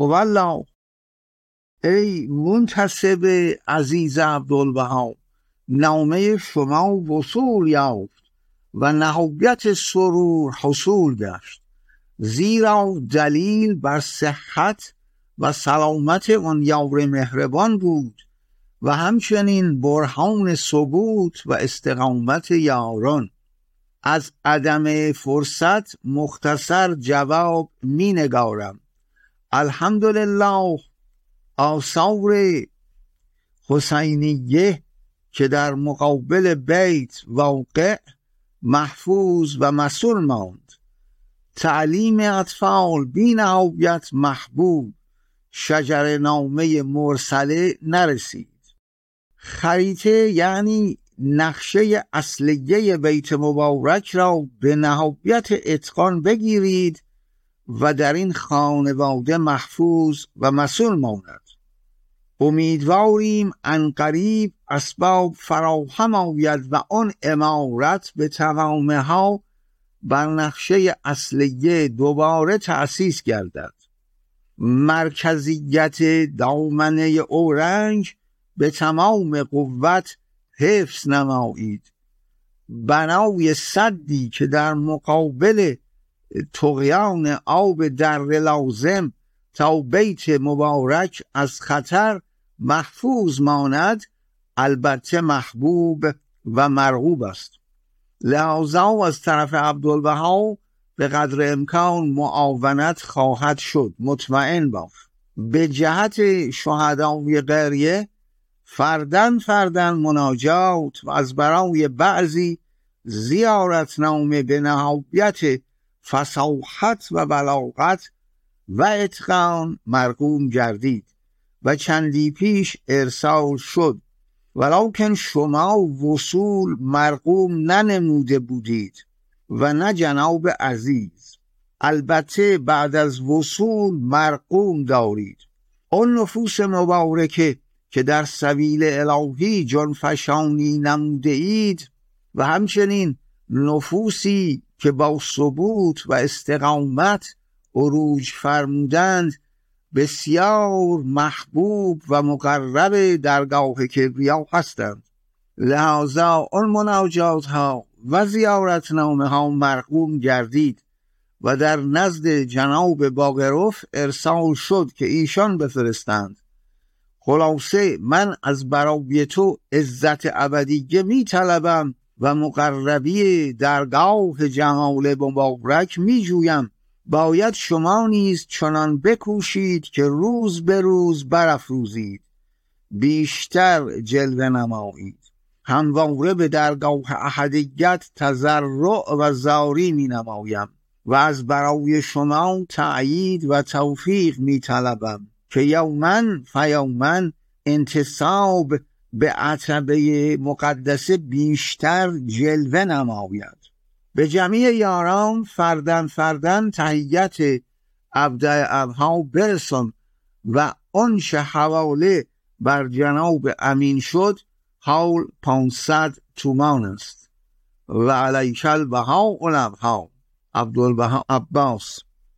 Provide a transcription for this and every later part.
والله ای منتسب عزیز عبدالبها، نامه شما وصول یافت و نهایت سرور حصول گشت، زیرا دلیل بر صحت و سلامت آن یار مهربان بود و همچنین برهان ثبوت و استقامت یاران. از عدم فرصت مختصر جواب می نگارم. الحمدلله آثار حسینیه که در مقابل بیت واقع، محفوظ و مسئول ماند. تعلیم اطفال بی نهایت محبوب، شجر نامه مرسله نرسید. خریطه یعنی نقشه اصلیه بیت مبارک را به نهایت اتقان بگیرید و در این خانواده محفوظ و مسئول ماند. امیدواریم عنقریب اسباب فراهم آید و آن عمارت به تمامه ها بر نقشه اصلیه دوباره تأسیس گردد. مرکزیت دامنه اورنج به تمام قوت حفظ نمایید. بنای سدی که در مقابل طغیان آب در لازم تا بیت مبارک از خطر محفوظ ماند، البته محبوب و مرغوب است. لذا از طرف عبدالبها به قدر امکان معاونت خواهد شد، مطمئن باش. به جهت شهدای قریه فردن مناجات و از برای بعضی زیارتنامه به نهایت فصاحت و بلاغت و اتقان مرقوم گردید و چندی پیش ارسال شد، ولکن شما وصول مرقوم ننموده بودید و نه جناب عزیز. البته بعد از وصول مرقوم دارید. آن نفوس مبارکه که در سبیل الهی جانفشانی نموده اید و همچنین نفوسی که با ثبوت و استقامت عروج فرمودند، بسیار محبوب و مقرب درگاه کبریا هستند. لذا آن مناجات ها و زیارتنامه ها مرقوم گردید و در نزد جناب باقرف ارسال شد که ایشان بفرستند. خلاصه من از برای تو عزت ابدیه می طلبم و مقربی درگاه جمال مبارک می جویم. باید شما نیز چنان بکوشید که روز به روز برافروزید، بیشتر جلوه نمایید. همواره به درگاه احدیت تضرع و زاری می نمایم و از برای شما تأیید و توفیق می طلبم که یومن فیومن انتصاب به عتبه مقدسه بیشتر جلوه نماید. به جمعی یاران فردن تحیت ابدع ابها برسان و آنچه حواله بر جناب امین شد حول 500 تومان است. و علیک البها الابها. عبدالبها عباس.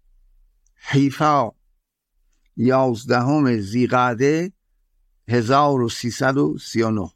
حیفا 11 ذیقعده 1339.